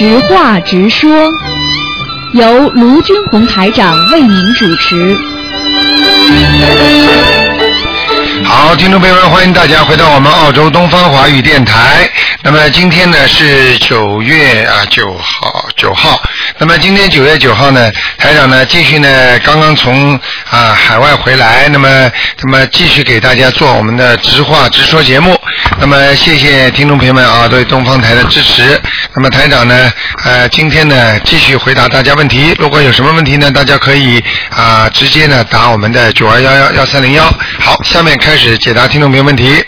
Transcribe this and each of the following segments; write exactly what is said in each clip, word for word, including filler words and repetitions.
直话直说，由卢军红台长为您主持。 好，听众朋友们，欢迎大家回到我们澳洲东方华语电台。那么今天呢是九月啊九号九号。那么今天九月九号呢，台长呢继续呢刚刚从啊海外回来，那么那么继续给大家做我们的直话直说节目。那么谢谢听众朋友们啊对东方台的支持。那么台长呢呃今天呢继续回答大家问题，如果有什么问题呢，大家可以啊直接呢打我们的九二幺幺幺三零幺。好，下面开始解答听众朋友问题。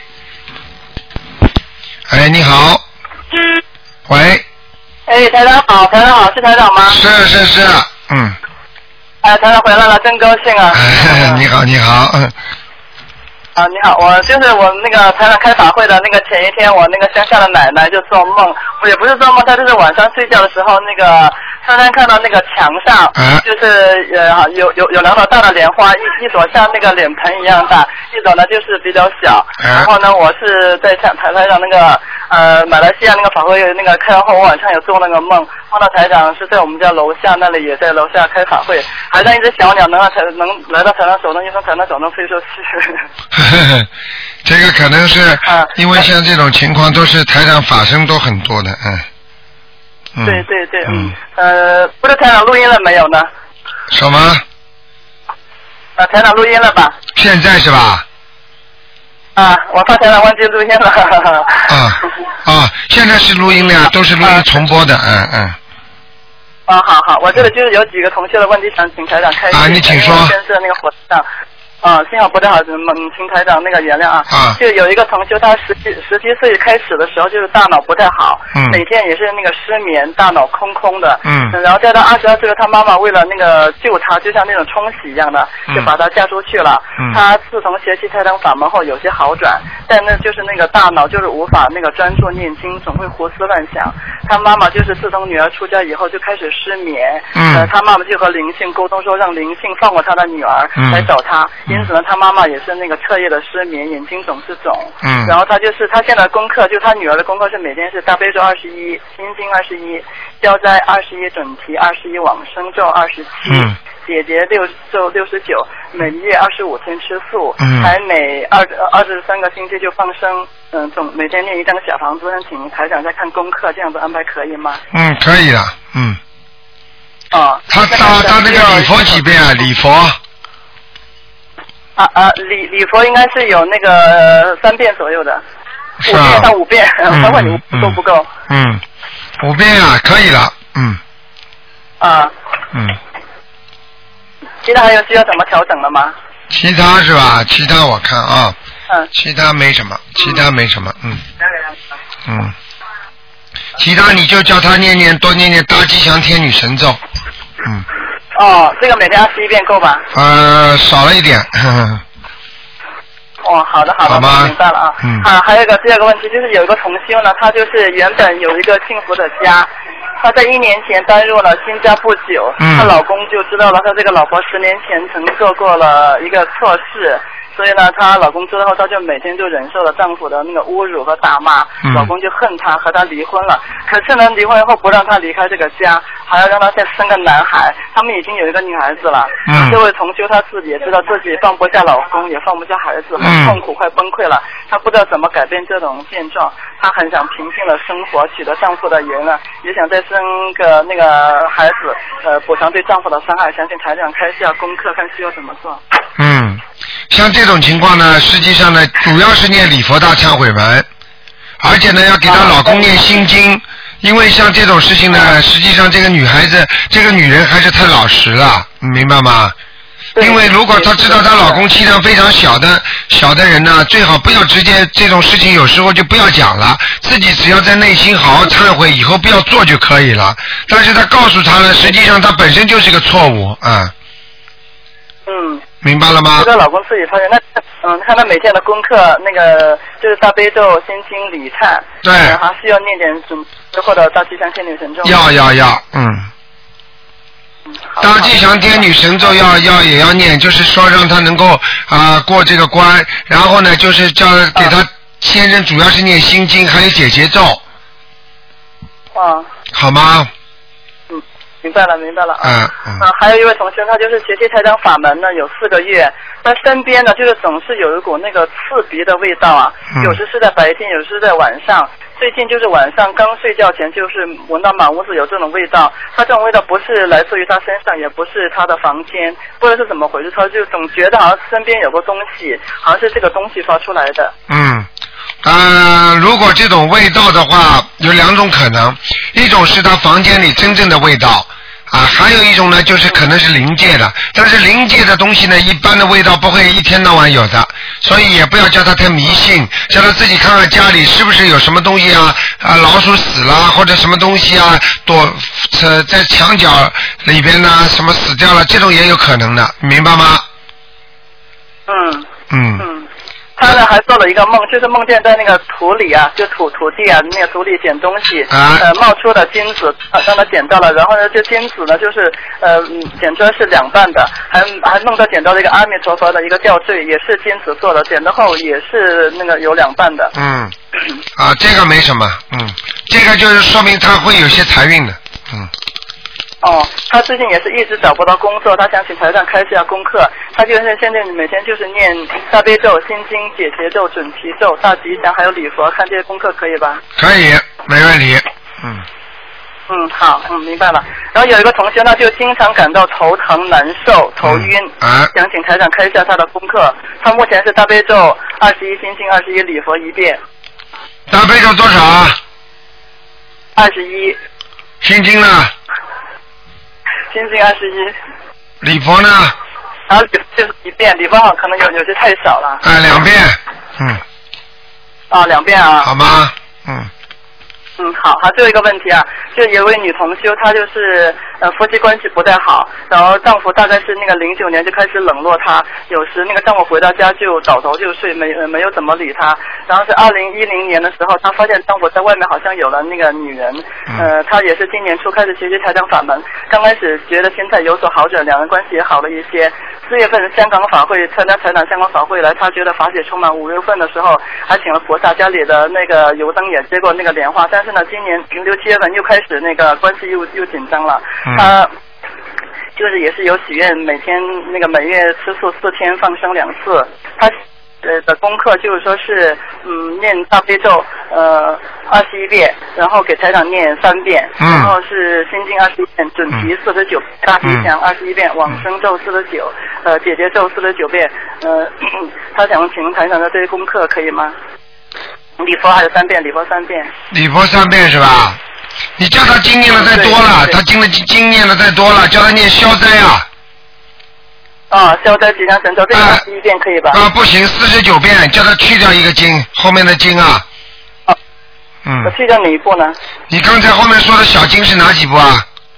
哎，你好。喂。 哎，台长好，台长好，是台长吗？ 是是是，嗯。 哎，台长回来了，真高兴啊！ 哎，你好，你好，嗯。 啊，你好，我就是我那个台长开法会的那个前一天，我那个乡下的奶奶就做梦，我也不是做梦，她就是晚上睡觉的时候，那个突然看到那个墙上， 啊、 就是呃有有有两朵大的莲花，一一朵像那个脸盆一样大，一朵呢就是比较小。 啊、 然后呢，我是在台台上那个呃马来西亚那个法会那个开完后，我晚上有做那个梦，梦到台长是在我们家楼下那里，也在楼下开法会，还在一只小鸟能让台能来到台长手中，就从台长手中飞出去。 这个可能是因为像这种情况都是台长法身都很多的，嗯。嗯对对对，嗯。呃，不是台长录音了没有呢？ 什么？ 啊，台长录音了吧？ 现在是吧？ 啊，我怕台长忘记录音了。 啊啊，现在是录音了呀，都是录音重播的，嗯嗯。 啊，好好，我这里就是有几个同学的问题想请台长开始。 啊，你请说。 先是那个火车上。啊，幸好不太好，嗯，请台长那个原谅啊。 啊。 就有一个同修，他十七十七岁开始的时候，就是大脑不太好， 嗯， 每天也是那个失眠，大脑空空的。 嗯。 然后在他二十二岁了，他妈妈为了那个救他，就像那种冲洗一样的，就把他嫁出去了。 嗯。 他自从学习台长法门后有些好转，但那就是那个大脑就是无法那个专注念经，总会胡思乱想。他妈妈就是自从女儿出家以后就开始失眠。 嗯。 呃，他妈妈就和灵性沟通说，让灵性放过他的女儿， 嗯， 来找他。因此呢，他妈妈也是那个彻夜的失眠，眼睛总是肿。 嗯。 然后他就是他现在功课，就他女儿的功课是每天是大悲咒二十一，心经二十一，消灾二十一，准提二十一，往生咒二十七。 嗯。 解结六咒六十九，每月二十五天吃素， 嗯， 还每二二十三个星期就放生，嗯，总每天念一张小房子，请台长再看功课，这样子安排可以吗？ 嗯，可以的，嗯。 哦。 他他他那个礼佛几遍啊？礼佛。 啊啊，礼礼佛应该是有那个、呃、三遍左右的， 是啊， 五遍到五遍，包括你够不够？ 嗯，五遍啊，可以了，嗯。 啊。 嗯。 其他还有需要怎么调整的吗？ 其他是吧？其他我看啊。 嗯。 其他没什么，其他没什么，嗯。嗯。其他你就叫他念念多念念大吉祥天女神咒，嗯。 哦，这个每天二十一遍够吧？ 呃，少了一点。呵呵哦，好的好的，我明白了啊。 嗯。 啊，还有一个第二个问题，就是有一个同修呢，他就是原本有一个幸福的家，她在一年前搬入了新家不久，她、嗯、老公就知道了，她这个老婆十年前曾做过了一个错事。所以呢，她老公知道后，她就每天就忍受了丈夫的那个侮辱和大骂，嗯、老公就恨她，和她离婚了。可是呢，离婚后不让她离开这个家，还要让她再生个男孩。他们已经有一个女孩子了。嗯。这位同修她自己也知道自己放不下老公，也放不下孩子，很痛苦，快崩溃了。她不知道怎么改变这种现状，她很想平静的生活，取得丈夫的原谅，也想再生个那个孩子，呃，补偿对丈夫的伤害。相信台长开下功课，看需要怎么做。 嗯。像这种情况呢，实际上呢，主要是念礼佛大忏悔文，而且呢，要给她老公念心经，因为像这种事情呢，实际上这个女孩子，这个女人还是太老实了，你明白吗？因为如果她知道她老公气量非常小的小的人呢，最好不要直接这种事情，有时候就不要讲了，自己只要在内心好好忏悔，以后不要做就可以了。但是她告诉她了，实际上她本身就是个错误啊。 嗯。 明白了吗？ 这个老公自己发现，那嗯，看他每天的功课，那个就是大悲咒、心经、礼忏， 对， 还需要念点准或者大吉祥天女神咒。 要要要，嗯。大吉祥天女神咒要要也要念，就是说让他能够啊、呃、过这个关，然后呢就是叫给他先生主要是念心经，还有解结咒。 啊。 好吗？ 嗯，明白了，明白了。 嗯嗯。 啊，还有一位同学，他就是学习台长法门呢，有四个月，他身边呢就是总是有一股那个刺鼻的味道啊， 嗯、 有时是在白天，有时是在晚上。最近就是晚上刚睡觉前，就是闻到满屋子有这种味道。他这种味道不是来自于他身上，也不是他的房间，不知道是怎么回事。他就总觉得好像身边有个东西，好像是这个东西发出来的。 嗯，呃，如果这种味道的话，有两种可能，一种是他房间里真正的味道。啊，还有一种呢，就是可能是灵界的，但是灵界的东西呢，一般的味道不会一天到晚有的，所以也不要叫他太迷信，叫他自己看看家里是不是有什么东西啊，啊，老鼠死了或者什么东西啊，躲呃在墙角里边呢，什么死掉了，这种也有可能的，明白吗？ 嗯嗯。 嗯。他呢还做了一个梦，就是梦见在那个土里啊，就土土地啊，那个土里捡东西， 啊、 呃，冒出了金子，呃、让他捡到了。然后呢，这金子呢，就是呃，捡出来是两半的，还还弄到捡到了一个阿弥陀佛的一个吊坠，也是金子做的，捡到后也是那个有两半的。 嗯，啊，这个没什么，嗯，这个就是说明他会有些财运的，嗯。 哦，他最近也是一直找不到工作，他想请台上开一下功课。他就是现在每天就是念大悲咒、心经、解结咒、准提咒、大吉祥还有礼佛，看这些功课可以吧？ 可以，没问题。嗯。 嗯，好，嗯，明白了。然后有一个同学呢，就经常感到头疼、难受、头晕， 嗯啊、 想请台长开一下他的功课。他目前是大悲咒二十一，心经二十一，礼佛一遍。 大悲咒多少啊？ 二十一。 心经呢？ 心经二十一。 礼佛呢？ 然后就是一遍，礼佛好可能有有些太少了。 哎，两遍，嗯。 啊，两遍啊。 好吗？嗯。 嗯，好，还最后一个问题啊，就有一位女同修，她就是呃夫妻关系不太好，然后丈夫大概是那个零九年就开始冷落她，有时那个丈夫回到家就倒头就睡，没没有怎么理她，然后是二零一零年的时候，她发现丈夫在外面好像有了那个女人，呃，她也是今年初开始学习台长法门，刚开始觉得心态有所好转，两人关系也好了一些。四月份香港法会参加台长香港法会来，她觉得法喜充满。五月份的时候还请了菩萨，家里的那个油灯也接过那个莲花，但是呢，今年六七月份又开始那个关系又又紧张了。她就是也是有许愿，每天那个每月吃素四天，放生两次。她呃的功课就是说是嗯念大悲咒呃二十一遍，然后给台长念三遍， 嗯、 然后是心经二十一遍，准提四十九，大吉祥二十一遍，往生咒四十九，呃解结咒四十九遍，呃他想请台长的这些功课可以吗？礼佛还有三遍，礼佛三遍。礼佛三遍是吧？你叫他经念的太多了，他经的经念的太多了，叫他念消灾啊。 啊，消灾吉祥神咒，这个二十一遍可以吧？ 啊，不行，四十九遍，叫他去掉一个经，后面的经啊。 啊。 嗯。 我去掉哪一部呢？ 你刚才后面说的小经是哪几部啊？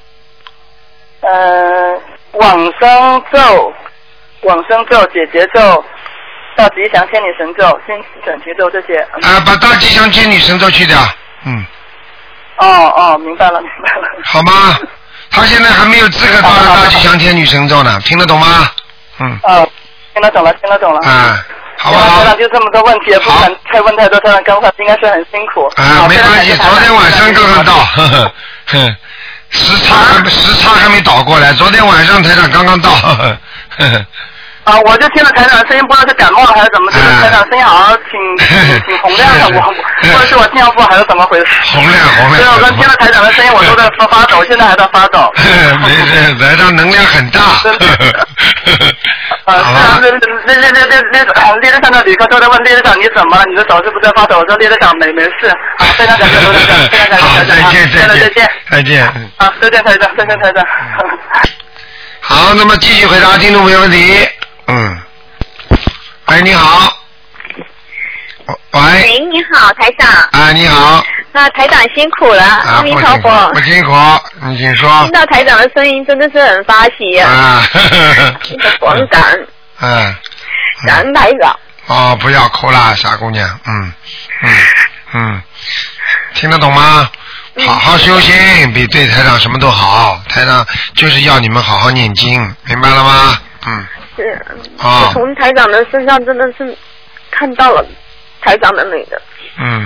呃，往生咒、往生咒、解结咒、大吉祥天女神咒、心准提咒这些。 啊，把大吉祥天女神咒去掉。嗯。 哦哦，明白了明白了。 好吗？他现在还没有资格到大吉祥天女神咒呢，听得懂吗？嗯。 哦，听得懂了，听得懂了。 啊，好不好？ 台长就这么多问题，也不敢太问太多，台长刚才应该是很辛苦。 啊，没关系，昨天晚上刚刚到，呵呵呵，时差还没时差还没倒过来，昨天晚上台长刚刚到，呵呵呵。 啊，我就听了台长的声音，不知道是感冒了还是怎么，就是台长声音好像挺挺洪亮的，我或者是我听不还是怎么回事？ 洪亮洪亮。 对，我刚听了台长的声音，我都在发发抖，现在还在发抖。 没事，台长能量很大。 啊，那那那那那那那列队长的旅客都在问列队长你怎么了？你的手是不是在发抖？我说列队长没没事。啊，非常感谢罗队长，非常感谢台长。 再见再见再见再见。 啊，再见台长，再见台长。 好，那么继续回答听众朋友问题。嗯，喂，你好。喂。 喂，你好，台长。 啊，你好。 啊，台长辛苦了，阿弥陀佛。 不辛苦，你请说。 听到台长的声音真的是很发喜啊。 啊。 广感恩。 嗯。 感恩台长。 哦，不要哭啦，傻姑娘。嗯嗯嗯，听得懂吗？好好修心，比对台长什么都好。台长就是要你们好好念经，明白了吗？嗯。 是。 啊。 从台长的身上真的是看到了台长的那个。 嗯。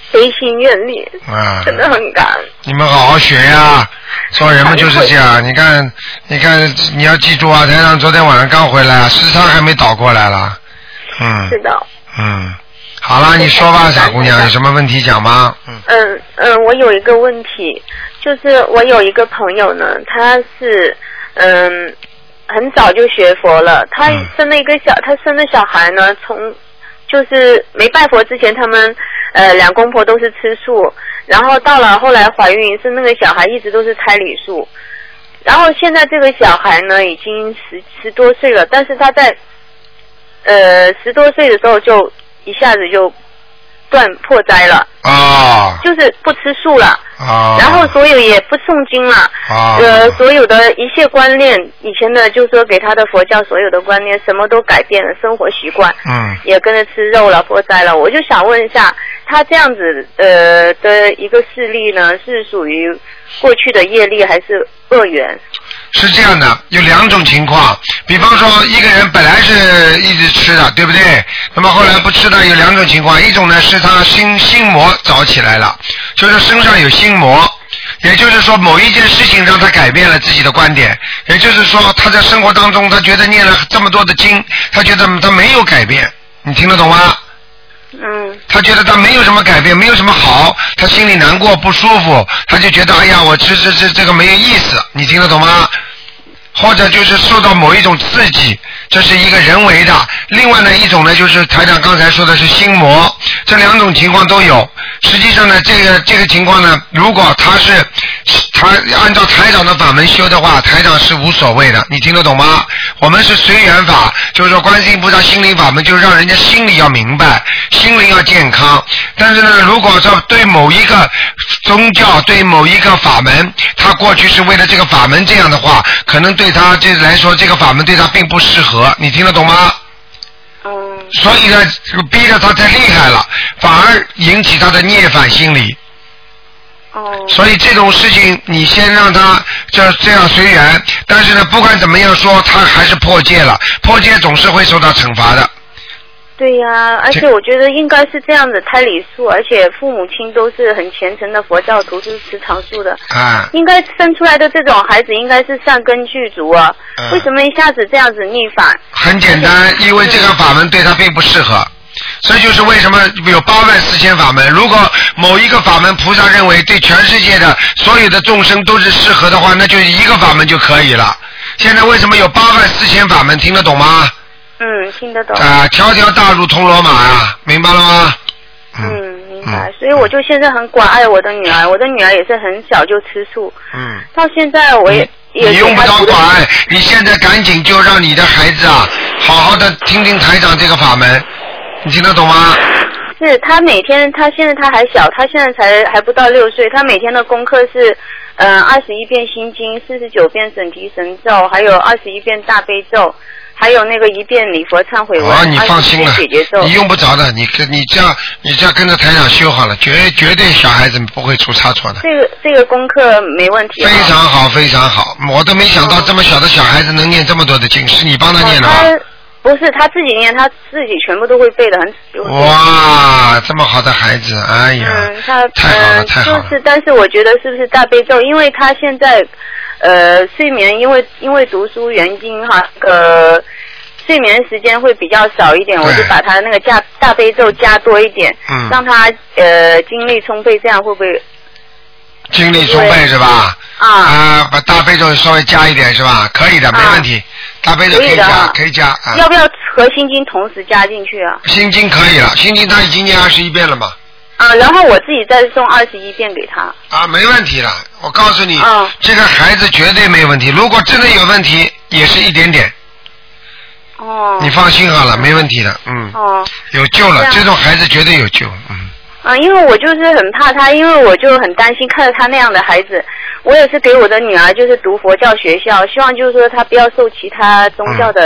悲心愿力， 啊， 真的很感恩。 你们好好学呀，做人嘛就是这样。你看，你看，你要记住啊，台长昨天晚上刚回来，时差还没倒过来了。嗯。 是的。 嗯，好了，你说吧，傻姑娘，有什么问题讲吗？ 嗯嗯嗯，我有一个问题，就是我有一个朋友呢，他是嗯很早就学佛了，他生了一个小，他生的小孩呢，从就是没拜佛之前，他们呃两公婆都是吃素，然后到了后来怀孕生那个小孩一直都是胎里素，然后现在这个小孩呢已经十十多岁了，但是他在呃十多岁的时候就一下子就断破斋了啊， 就是不吃素了啊， 然后所有也不诵经了啊， 呃所有的一切观念，以前的就说给他的佛教所有的观念什么都改变了，生活习惯嗯也跟着吃肉了破斋了。我就想问一下，他这样子呃的一个事例呢，是属于过去的业力还是恶缘？ 是这样的，有两种情况。比方说，一个人本来是一直吃的，对不对？那么后来不吃的有两种情况，一种呢是他心心魔早起来了，就是身上有心魔，也就是说某一件事情让他改变了自己的观点，也就是说他在生活当中他觉得念了这么多的经，他觉得他没有改变，你听得懂吗？ 嗯， 他觉得他没有什么改变，没有什么好，他心里难过不舒服，他就觉得哎呀，我吃吃吃这个没有意思，你听得懂吗？或者就是受到某一种刺激，这是一个人为的。另外呢，一种呢就是台长刚才说的是心魔，这两种情况都有。实际上呢，这个这个情况呢，如果他是他按照台长的法门修的话，台长是无所谓的，你听得懂吗？我们是随缘法，就是说观世音菩萨心灵法门，就是让人家心里要明白，心灵要健康。但是呢，如果说对某一个宗教，对某一个法门，他过去是为了这个法门这样的话，可能对他这来说，这个法门对他并不适合，你听得懂吗？ 嗯。 所以呢，逼着他太厉害了，反而引起他的涅槃心理。 哦。 所以这种事情，你先让他这这样随缘，但是呢，不管怎么样说，他还是破戒了，破戒总是会受到惩罚的。 对呀、啊，而且我觉得应该是这样的胎里素，而且父母亲都是很虔诚的佛教徒，是持长素的。 啊。 应该生出来的这种孩子应该是善根具足啊。 嗯、 为什么一下子这样子逆反？ 很简单，因为这个法门对他并不适合。这就是为什么有八万四千法门。如果某一个法门菩萨认为对全世界的所有的众生都是适合的话，那就一个法门就可以了。现在为什么有八万四千法门？听得懂吗？ 嗯，听得懂。 啊，条条大路通罗马啊，明白了吗？ 嗯，明白。嗯、所以我就现在很关爱我的女儿，我的女儿也是很小就吃素。嗯。到现在我也也。 你用不着管，你现在赶紧就让你的孩子啊，好好的听听台长这个法门，你听得懂吗？ 是他每天，他现在他还小，他现在才还不到六岁，他每天的功课是，嗯、呃，二十一遍心经，四十九遍准提神咒，还有二十一遍大悲咒。还有那个一遍礼佛忏悔文， 哦，你放心了， 你用不着的，你跟你这样，你这样跟着台长修好了，绝绝对小孩子不会出差错的。 这个这个功课没问题。 非常好，非常好，我都没想到这么小的小孩子能念这么多的经，是你帮他念的吧？ 哦、不是他自己念，他自己全部都会背的很。 哇，这么好的孩子，哎呀， 嗯，他太好了，太好了。 就是，但是我觉得是不是大悲咒？因为他现在。呃，睡眠因为因为读书原因哈，呃，睡眠时间会比较少一点，我就把他那个加大悲咒加多一点，嗯，让他呃精力充沛，这样会不会？ 精力充沛是吧？ 啊啊，把大悲咒稍微加一点是吧？可以的，没问题。大悲咒可以加，可以加。啊、 要不要和心经同时加进去啊？ 心经可以了，心经他已经念二十一遍了嘛。 啊，然后我自己再送二十一遍给他。 啊，没问题了，我告诉你，嗯、这个孩子绝对没问题。如果真的有问题，也是一点点。哦。你放心好了，没问题的，嗯。哦。有救了，这, 这种孩子绝对有救，嗯。 啊，因为我就是很怕他，因为我就很担心看着他那样的孩子，我也是给我的女儿就是读佛教学校，希望就是说他不要受其他宗教的。嗯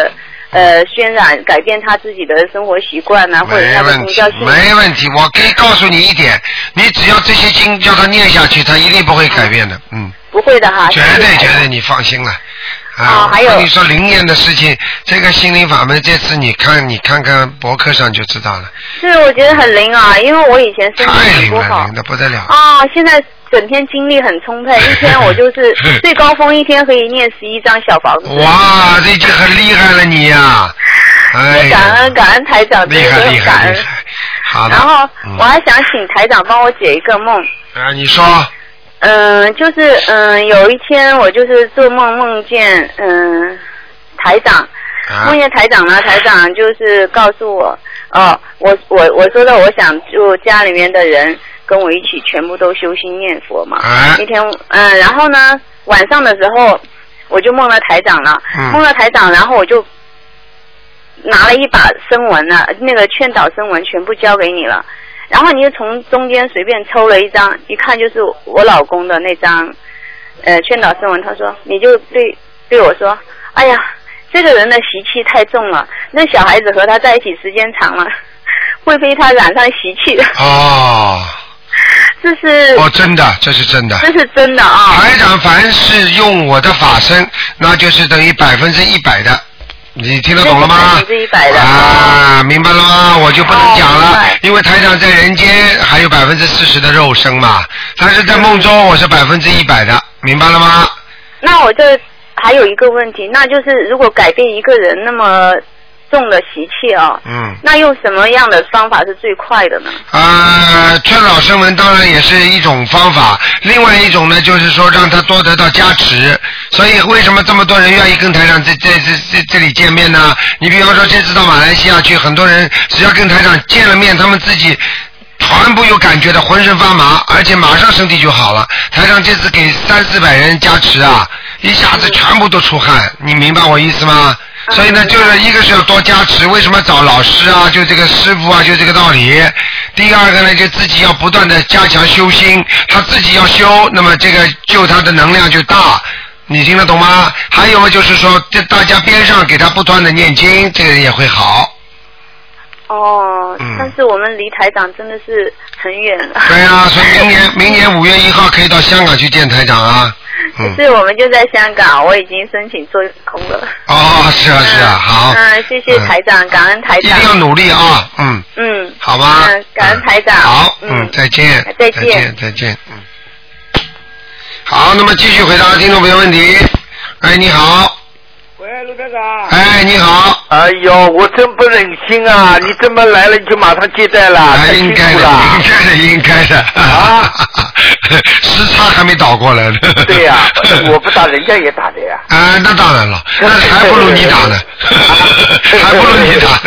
呃渲染改变他自己的生活习惯啊，或者他的宗教信仰。 没问题，我可以告诉你一点，你只要这些经叫他念下去，他一定不会改变的，嗯。 不会的哈。 绝对绝对，你放心了。 啊，还有你说灵验的事情，这个心灵法门，这次你看你看看博客上就知道了。 是，我觉得很灵啊，因为我以前身体很不好。 太灵了，灵的不得了。 啊，现在整天精力很充沛，一天我就是最高峰一天可以念十一张小房子。 哇，这已经很厉害了你呀、啊！哎， 感恩感恩台长， 厉害厉害厉害。好的。 然后、 嗯、 我还想请台长帮我解一个梦。 啊，你说。 嗯，就是嗯，有一天我就是做梦梦见嗯台长， 啊、 梦见台长呢，台长就是告诉我，哦，我我我说的我想就家里面的人跟我一起全部都修心念佛嘛。 啊、 那天嗯，然后呢晚上的时候我就梦了台长了， 嗯、 梦了台长，然后我就拿了一把声文了，那个劝导声文全部交给你了。然后你就从中间随便抽了一张，一看就是我老公的那张，呃，劝导声文。他说，你就对对我说，哎呀，这个人的习气太重了，那小孩子和他在一起时间长了，会被他染上习气的。 哦， 这是哦，真的，这是真的， 这是真的啊！ 台长凡是用我的法身，那就是等于百分之一百的。你听得懂了吗？ 百分之一百的啊，明白了吗？我就不能讲了，哦、因为台长在人间还有百分之四十的肉身嘛，但是在梦中我是百分之一百的，明白了吗？ 那我这还有一个问题，那就是如果改变一个人那么重的习气啊， 嗯， 那用什么样的方法是最快的呢？ 呃，劝导声闻当然也是一种方法，另外一种呢，就是说让他多得到加持。所以为什么这么多人愿意跟台长在在这这这里见面呢？你比方说这次到马来西亚去，很多人只要跟台长见了面，他们自己全部有感觉的，浑身发麻，而且马上身体就好了。台长这次给三四百人加持啊，一下子全部都出汗，你明白我意思吗？所以呢，就是一个是要多加持，为什么找老师啊？就这个师傅啊，就这个道理。第二个呢，就自己要不断的加强修心，他自己要修，那么这个救他的能量就大。你听得懂吗？还有就是说，这大家边上给他不断的念经，这个人也会好。 哦， 嗯、 但是我们离台长真的是很远了。 对啊，所以明年明年五月一号可以到香港去见台长啊。 嗯，是我们就在香港，我已经申请做空了。 哦，是啊是啊， 嗯、 好。 嗯，谢谢台长，嗯、感恩台长。 一定要努力啊，嗯。 嗯。 好吧。 嗯，感恩台长。 好，嗯，再见。 再见。 再见，再见，嗯。好，那么继续回答听众朋友问题。哎，你好。 喂，卢台长。 哎，你好。 哎呦，我真不忍心啊！你这么来了，你就马上接待了， 哎、应该的，应该的，应该的。 啊， 时差还没倒过来呢。 对呀、啊，我不打，人家也打的呀。 啊，那当然了，那还不如你打呢，还不如你打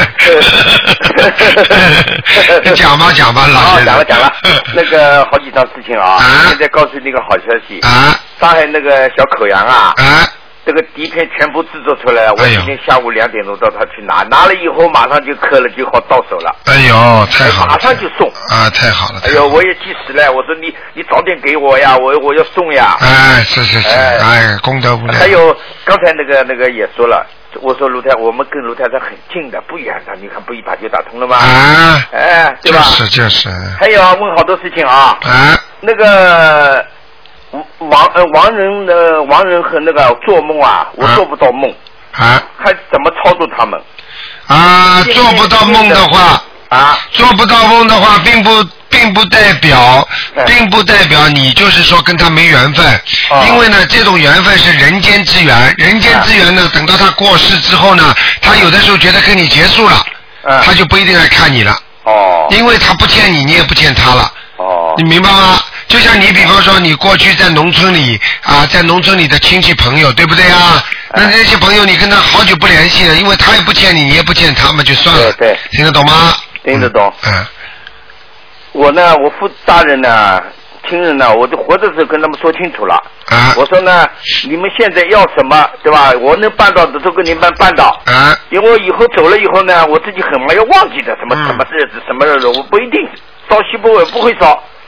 呢。你讲吧，讲吧，老师。讲了讲了，那个好几桩事情啊， 啊现在告诉你个好消息啊， 上海那个小口羊啊。 啊。 这个底片全部制作出来了，我今天下午两点钟到他去拿，拿了以后马上就刻了，就好到手了。 哎呦，太好了！ 马上就送啊，太好了！ 哎呦，我也急死了，我说你你早点给我呀，我我要送呀。 哎，是是是，哎，哎功德无量。 还有刚才那个那个也说了，我说卢台，我们跟卢台长很近的，不远的，你看不一把就打通了吗？ 啊， 哎，对吧？ 就是就是。 还有问好多事情啊。 啊。 那个。亡呃亡人的亡人和那个做梦啊，我做不到梦啊， 看怎么操作他们啊？做不到梦的话啊， 做不到梦的话，并不并不代表，并不代表你就是说跟他没缘分， 啊、 因为呢，这种缘分是人间之缘，人间之缘呢，等到他过世之后呢，他有的时候觉得跟你结束了， 啊、 他就不一定来看你了， 哦， 因为他不欠你，你也不欠他了， 哦， 你明白吗？就像你比方说你过去在农村里啊，在农村里的亲戚朋友，对不对啊？那这些朋友你跟他好久不联系了，因为他也不欠你，你也不欠他们，就算了。 对对， 听得懂吗？ 听得懂。 嗯。嗯我呢，我父大人呢，亲人呢，我就活的时候跟他们说清楚了。 啊。 我说呢，你们现在要什么，对吧？我能办到的都跟你们办到。 啊。 因为我以后走了以后呢，我自己很快要忘记的，什么、 嗯、 什么日子，什么日子，我不一定烧锡箔我不会烧。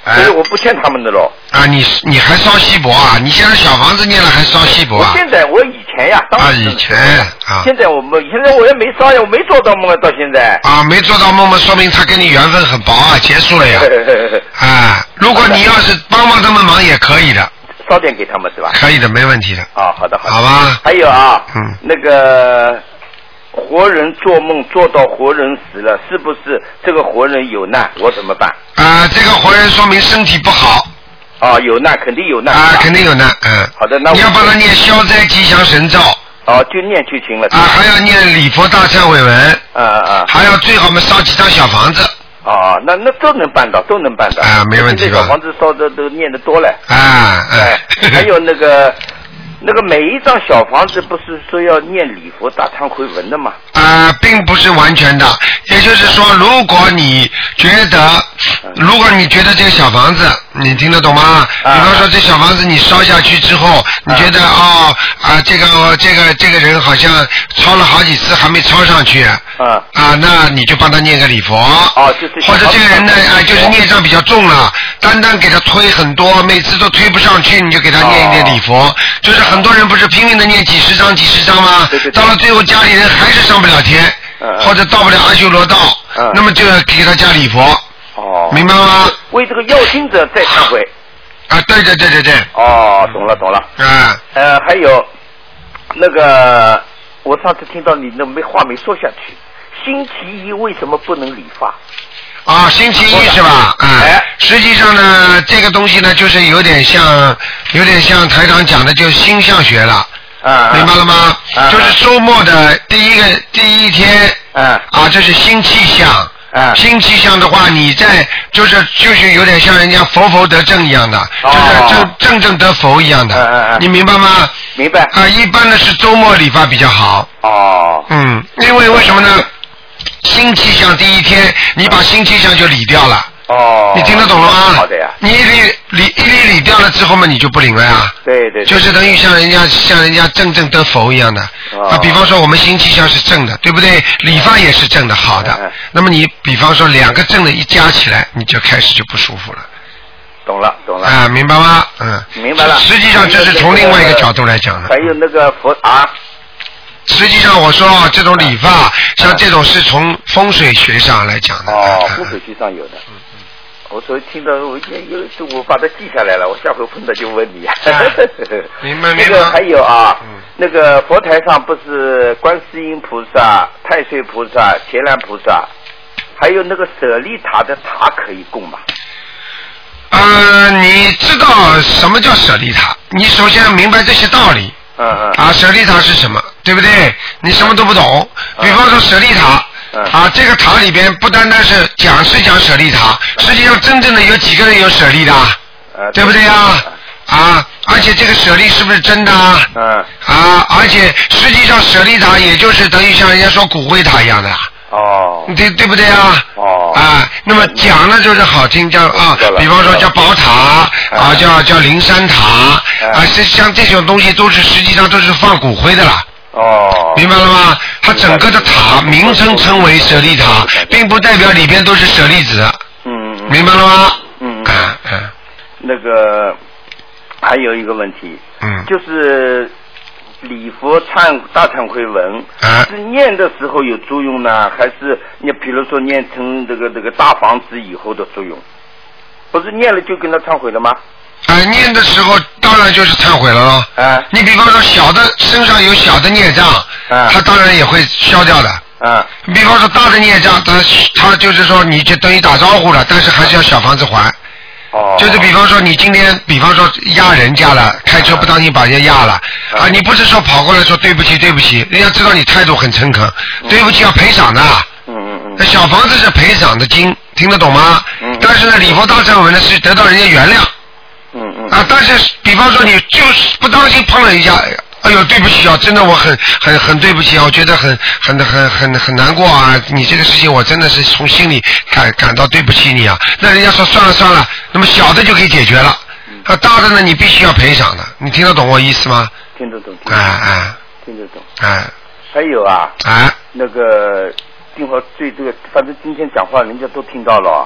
所以我不欠他们的喽。 啊，你你还烧锡箔啊？你现在小房子念了还烧锡箔啊？ 我现在我以前呀，当啊以前啊。 现在我们现在我也没烧呀，我没做到梦到现在。 啊，没做到梦嘛，说明他跟你缘分很薄啊，结束了呀。啊，如果你要是帮帮他们忙也可以的。 烧点给他们是吧？ 可以的，没问题的。 啊，好的好的。 好吧。 还有啊， 嗯， 那个活人做梦做到活人死了，是不是这个活人有难？我怎么办？ 啊，这个活人说明身体不好。 啊，有难，肯定有难。 啊，肯定有难，嗯。 好的，那你要帮他念消灾吉祥神咒。 哦，就念就行了。 啊，还要念礼佛大忏悔文。 啊啊啊！还要最好嘛烧几张小房子。 哦，那那都能办到，都能办到。 啊，没问题吧？ 小房子烧的都念得多了。 啊， 哎，还有那个。那个每一张小房子不是说要念礼佛大忏悔文的吗？ 啊、呃，并不是完全的，也就是说，如果你觉得，如果你觉得这个小房子，你听得懂吗？啊、比方说这小房子你烧下去之后，你觉得啊、哦、啊这个这个这个人好像抄了好几次还没抄上去，啊啊，那你就帮他念个礼佛。 哦，就是。 或者这个人呢，啊、呃，就是孽障比较重了，单单给他推很多，每次都推不上去，你就给他念一念礼佛，哦、就是很多人不是拼命的念几十张几十张吗？ 对对对， 到了最后家里人还是上不了天， 嗯、 或者到不了阿修罗道，嗯、那么就要给他加礼佛。 哦， 明白吗？ 为这个要经者再忏悔。 啊，对对对对对。 哦，懂了懂了。 啊。 呃，还有那个，我上次听到你那没话没说下去，星期一为什么不能理发？ 啊，星期一是吧？啊、嗯，实际上呢，这个东西呢，就是有点像，有点像台长讲的，就是星象学了。 啊， 明白了吗？ 啊、 就是周末的第一个第一天。 啊。 啊，这是新气象。 啊。 新气象的话，你在就是就是有点像人家佛佛得正一样的，哦、就是正正正得佛一样的。 嗯嗯嗯。 你明白吗？ 明白。 啊，一般的是周末理发比较好。 哦。 嗯，因为为什么呢？新气象第一天，你把新气象就理掉了。 哦。 你听得懂了吗？ 好的呀。 你一理理一理理掉了之后嘛，你就不灵了呀。 对 对, 对。 就是等于像人家像人家正正得佛一样的。哦。啊，比方说我们新气象是正的，对不对？理发也是正的，好的。嗯嗯。那么你比方说两个正的一加起来，你就开始就不舒服了。 懂了懂了。 啊，明白吗？嗯。 明白了。 实际上这是从另外一个角度来讲的。 还有那个佛啊。 实际上我说这种理发，像这种是从风水学上来讲的。 哦，风水学上有的。嗯嗯。我所以听到我有我把它记下来了，我下回碰到就问你。 明白明白。 那个还有啊， 嗯、 那个佛台上不是观世音菩萨、太岁菩萨、伽蓝菩萨，还有那个舍利塔的塔可以供吗？ 呃，你知道什么叫舍利塔？你首先要明白这些道理。 嗯嗯。 啊，舍利塔是什么？对不对？你什么都不懂。 嗯、 比方说舍利塔。 嗯、 啊，这个塔里边不单单是讲是讲舍利塔，实际上真正的有几个人有舍利的， 呃、 对不对呀？啊，而且这个舍利是不是真的啊？ 嗯。 啊，而且实际上舍利塔也就是等于像人家说骨灰塔一样的。 哦。 对对不对啊？ 哦。 啊，那么讲呢就是好听，叫啊，比方说叫宝塔啊，叫叫灵山塔啊，是像这种东西都是实际上都是放骨灰的啦。 哦， 明白了吗？它整个的塔名称称为舍利塔，并不代表里边都是舍利子。 嗯嗯。 明白了吗？ 嗯嗯嗯。 那个还有一个问题， 嗯， 就是礼佛忏大忏悔文， 啊， 是念的时候有作用呢，还是你比如说念成这个这个大房子以后的作用？不是念了就跟他忏悔了吗？ 啊，念的时候当然就是忏悔了咯。 啊， 你比方说小的身上有小的孽障， 啊， 他当然也会消掉的。 啊， 比方说大的孽障，他他就是说你就等于打招呼了，但是还是要小房子还。 哦。 就是比方说你今天，比方说压人家了，开车不当心把人家压了，啊，啊你不是说跑过来说对不起对不起，人家知道你态度很诚恳，嗯、对不起要赔偿的。 嗯嗯嗯。 那小房子是赔偿的经，听得懂吗？ 嗯。 但是呢，礼佛大忏悔呢是得到人家原谅。 嗯嗯。 啊，但是比方说你就是不当心碰了一下，哎呦对不起啊，真的我很很很对不起啊，我觉得很很很很很难过啊，你这个事情我真的是从心里感感到对不起你啊。那人家说算了算了，那么小的就可以解决了，啊大的呢你必须要赔偿的，你听得懂我意思吗？ 听得懂。 哎哎。 听得懂。 哎。 还有啊。 哎。 那个电话最这个，反正今天讲话人家都听到了。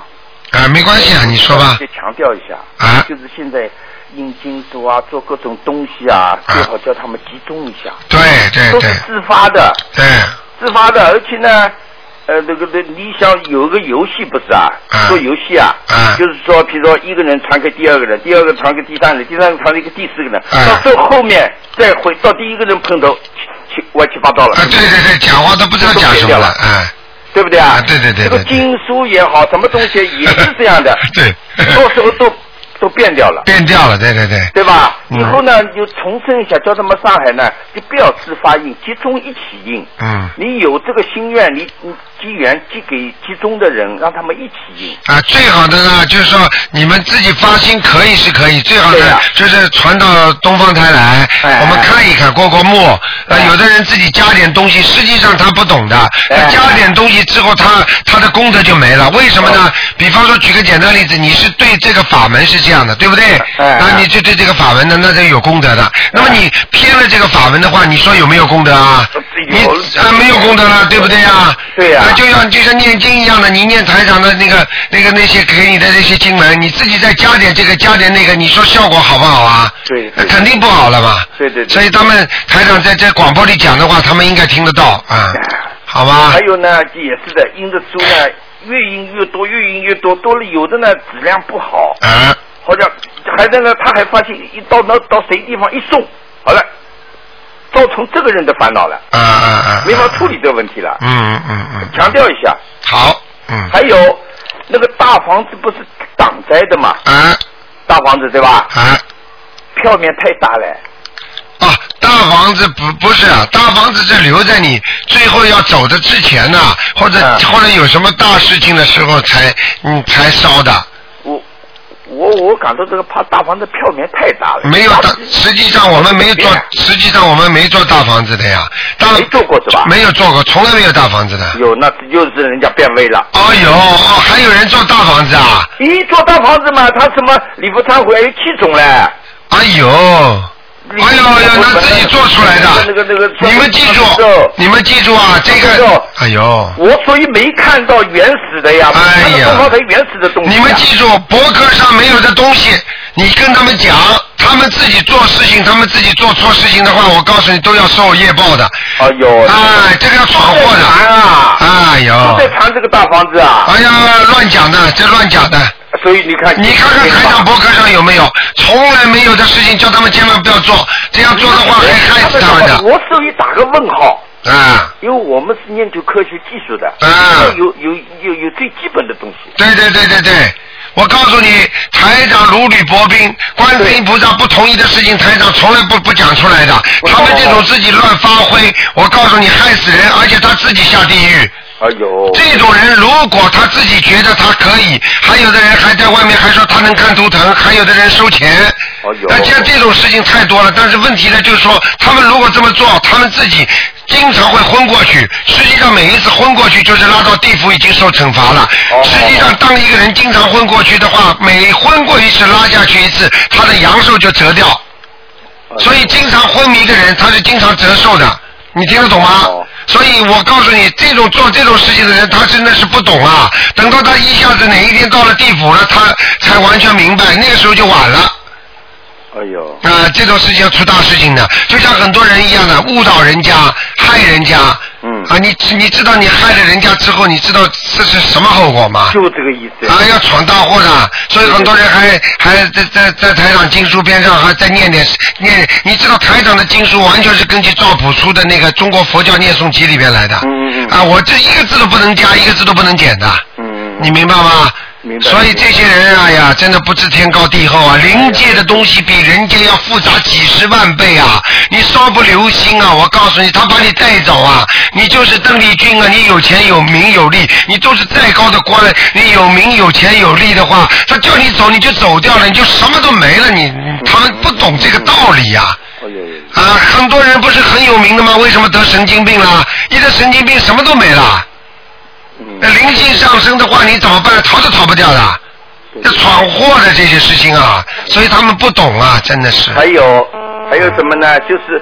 啊，没关系啊，你说吧。 就强调一下啊， 就是现在印经书啊，做各种东西啊，最好叫他们集中一下。 对对对。 都是自发的。 对。 自发的，而且呢。呃，那个那你想有个游戏不是啊？ 啊做游戏啊， 啊就是说，比如说一个人传给第二个人，第二个传给第三个人，第三个传给一个第四个人， 啊、 到最后面再回到第一个人碰头，七歪七八糟了。 啊，对对对，讲话都不知道讲什么了，啊， 对不对啊？ 啊对对 对, 对, 对, 对。 这个经书也好，什么东西也是这样的。 对。 到时候都。都变掉了， 变掉了，对对对， 对吧？ 嗯、 以后呢，就重申一下，叫他们上海呢，就不要自发印，集中一起印。 嗯。 你有这个心愿，你你机缘寄给集中的人，让他们一起印。 啊，最好的呢，就是说你们自己发心可以是可以，最好的就是传到东方台来， 哎、 我们看一看过过目。哎、有的人自己加点东西，实际上他不懂的，哎、加点东西之后，他他的功德就没了。为什么呢？哦、比方说，举个简单例子，你是对这个法门是这样的，对不对？ 哎、 那你就对这个法门呢，那就有功德的。哎、那么你偏了这个法门的话，你说有没有功德啊？你啊没有功德了，对不对啊？ 对呀、啊。 就像就像念经一样的，你念台长的那个那个那些给你的那些经文，你自己再加点这个加点那个，你说效果好不好啊？ 对。 那肯定不好了嘛。 对对对。 所以他们台长在在广播里讲的话，他们应该听得到啊，好吧？ 还有呢，也是的，印的书呢，越印越多，越印越多，多了有的呢质量不好。 啊。 好像还在那，他还发现一到那到谁地方一送，好了，造成这个人的烦恼了。 啊啊啊！ 没法处理这个问题了。 嗯嗯嗯。 强调一下。 好。嗯。 还有那个大房子不是挡灾的嘛？ 啊。 大房子对吧？ 啊。 票面太大了。 啊，大房子不不是啊，大房子是留在你最后要走的之前呢、啊，或者、嗯、或者有什么大事情的时候才嗯才烧的。 我我我感到这个怕大房子票面太大了。 没有大，实际上我们没有做，实际上我们没做大房子的呀。大没做过是吧？ 没有做过，从来没有大房子的。 有，那就是人家变味了。 哦有哦，还有人做大房子啊？ 咦，做大房子嘛，他什么礼佛忏悔还有七种嘞？ 哎呦。哎呦呦，那自己做出来的。 那个那个， 你们记住，你们记住啊，这个。哎呦。 我所以没看到原始的呀。 哎呀。 东方台原始的东西。 你们记住，博客上没有的东西，你跟他们讲，他们自己做事情，他们自己做错事情的话，我告诉你都要受业报的。 哎呦。 哎，这个要闯祸的。 谈啊。 哎呦。 都在谈这个大房子啊。 哎呀，乱讲的，这乱讲的。 所以你看， 你看看台长博客上有没有？从来没有的事情，叫他们千万不要做。这样做的话，会害死他们的。 我所以打个问号。 啊。 因为我们是研究科学技术的。 啊。 有有有有最基本的东西。 对对对对对，我告诉你，台长如履薄冰，观世音菩萨不同意的事情，台长从来不不讲出来的。他们这种自己乱发挥，我告诉你，害死人，而且他自己下地狱。 哎呦， 这种人如果他自己觉得他可以，还有的人还在外面还说他能看图腾，还有的人收钱。 哎呦， 那像这种事情太多了。但是问题呢，就是说他们如果这么做，他们自己经常会昏过去。实际上每一次昏过去，就是拉到地府已经受惩罚了。 哦、 实际上，当一个人经常昏过去的话，每昏过一次拉下去一次，他的阳寿就折掉。哎、所以经常昏迷的人，他是经常折寿的。你听得懂吗？ 哦， 所以我告诉你，这种做这种事情的人，他真的是不懂啊。等到他一下子哪一天到了地府了，他才完全明白，那个时候就晚了。 哎呦！ 啊、呃，这种事情要出大事情的，就像很多人一样的，误导人家，害人家。 嗯。 啊，你你知道你害了人家之后，你知道这是什么后果吗？ 就这个意思。 啊，要闯大祸的，所以很多人还还在在在台长经书边上还在念点念。你知道台长的经书完全是根据赵朴初的那个中国佛教念诵集里边来的。 嗯嗯嗯。 啊，我这一个字都不能加，一个字都不能减的。 嗯嗯。 你明白吗？ 明白。 所以这些人哎呀，真的不知天高地厚啊！灵界的东西比人间要复杂几十万倍啊！你稍不留心啊，我告诉你，他把你带走啊！你就是邓丽君啊，你有钱有名有利，你都是再高的官，你有名有钱有利的话，他叫你走你就走掉了，你就什么都没了。你他们不懂这个道理呀、啊！啊，很多人不是很有名的吗？为什么得神经病了？一得神经病什么都没了。那灵性上升的话，你怎么办？逃都逃不掉的，这闯祸的这些事情啊，所以他们不懂啊，真的是。 还有还有什么呢？就是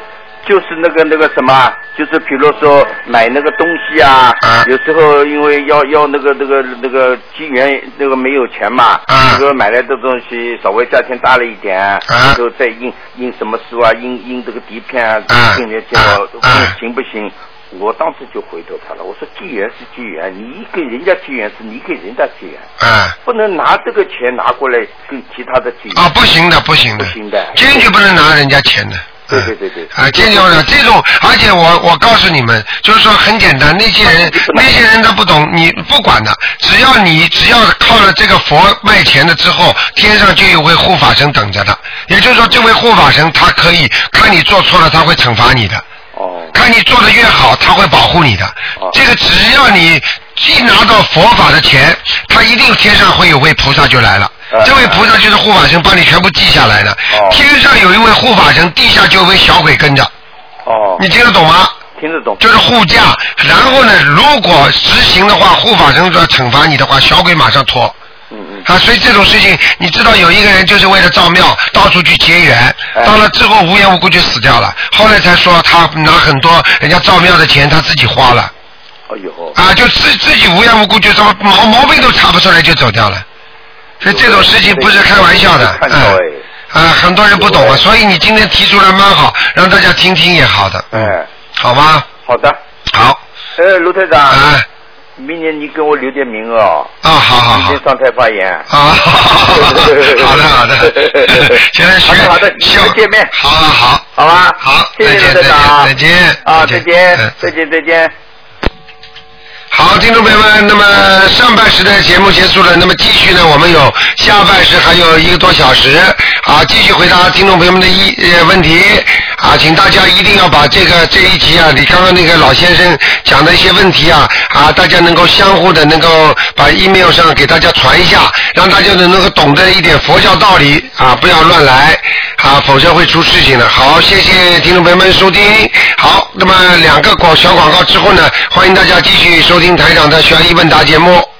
就是那个那个什么，就是比如说买那个东西啊， 啊有时候因为要要那个那个那个机缘那个没有钱嘛， 啊这个买来的东西稍微价钱大了一点， 啊然后再印印什么书啊，印印这个底片啊， 啊跟人家啊讲啊行不行？我当时就回头他了，我说机缘是机缘，你给人家机缘是你给人家机缘， 啊不能拿这个钱拿过来跟其他的机缘。 啊，不行的，不行的， 不行的坚决不能拿人家钱的。 对对对对啊，坚决不能这种，而且我我告诉你们，就是说很简单，那些人那些人他不懂，你不管的，只要你只要靠了这个佛卖钱的之后，天上就有位护法神等着的，也就是说这位护法神他可以看你做错了，他会惩罚你的。 哦。 看你做的越好，他会保护你的。 哦。 这个只要你一拿到佛法的钱，他一定天上会有位菩萨就来了。这位菩萨就是护法神，帮你全部记下来的。 哦。 天上有一位护法神，地下就有位小鬼跟着。 哦。 你听得懂吗？ 听得懂。 就是护驾，然后呢，如果执行的话，护法神说惩罚你的话，小鬼马上拖。 嗯嗯。 啊，所以这种事情，你知道有一个人就是为了造庙，到处去结缘， 哎、 到了之后无缘无故就死掉了，后来才说他拿很多人家造庙的钱他自己花了。 哎呦。 啊，就自自己无缘无故就这么毛毛病都查不出来就走掉了。所以这种事情不是开玩笑的，嗯，啊，很多人不懂啊，所以你今天提出来蛮好，让大家听听也好的， 嗯， 好吗？ 好的， 好。 呃，卢台长， 啊， 明年你给我留点名额哦。 啊，好好好。 明天上台发言。 啊，好的好的，现在学好的好的，再见面。 好好好， 好吧， 好， 谢谢卢台长， 再见， 啊，再见，再见再见。 好，听众朋友们，那么上半时的节目结束了，那么继续呢，我们有下半时还有一个多小时，啊，继续回答听众朋友们的一呃问题，啊，请大家一定要把这个这一集啊，你刚刚那个老先生讲的一些问题啊，啊，大家能够相互的能够把 email 上给大家传一下，让大家能够懂得一点佛教道理啊，不要乱来啊，否则会出事情的。好，谢谢听众朋友们收听。好，那么两个广小广告之后呢，欢迎大家继续收听台长的悬疑问答节目。